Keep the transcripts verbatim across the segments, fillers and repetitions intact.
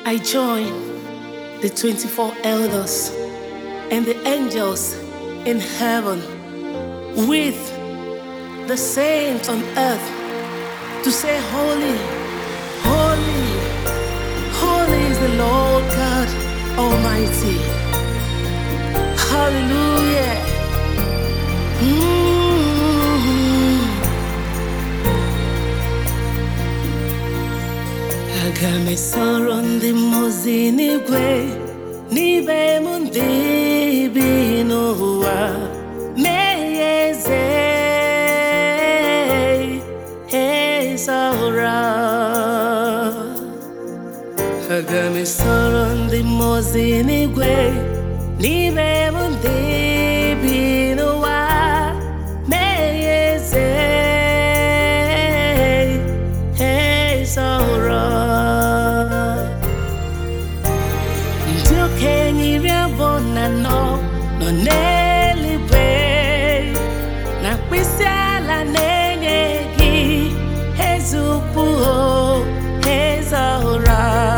I join the twenty-four elders and the angels in heaven with the saints on earth to say, Holy, holy, holy is the Lord God Almighty. Hallelujah. Mm-hmm. Aga m esoro ndị mmụọ n'igwe n'ibe m ndị bi n'ụwa mee eze eze ụra. Aga m esoro ndị mmụọ n'igwe n'ibe m ndị bi n'ụwa mee eze eze ụra. Ndị okenye iri abụọ na anọ nọ n'eluigwe na mkpịsị ala na-enye gị eze ukwu eze ụra.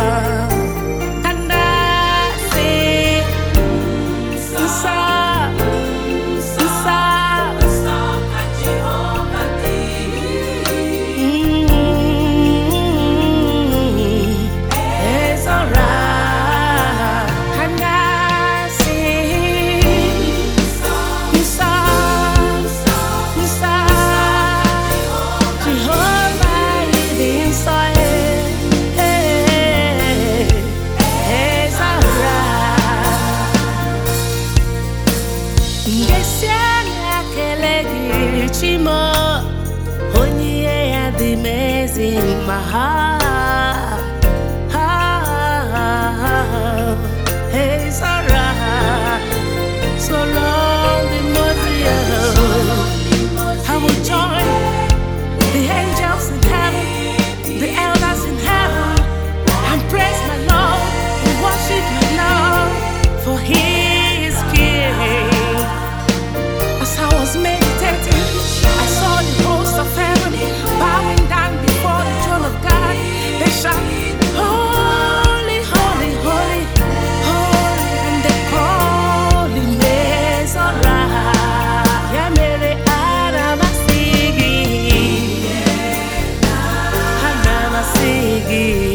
Chimo onye ya dị mezi ma ha ha hey Sarah so long the I will join the angels in heaven, the elders in heaven, and praise my Lord and worship my Lord, for He is King. As I was meditating, I saw the host of heaven bowing down before the throne of God. They shout, Holy, holy, holy, holy, and they call Him Messiah. Yamere Aramasigi, Aramasigi.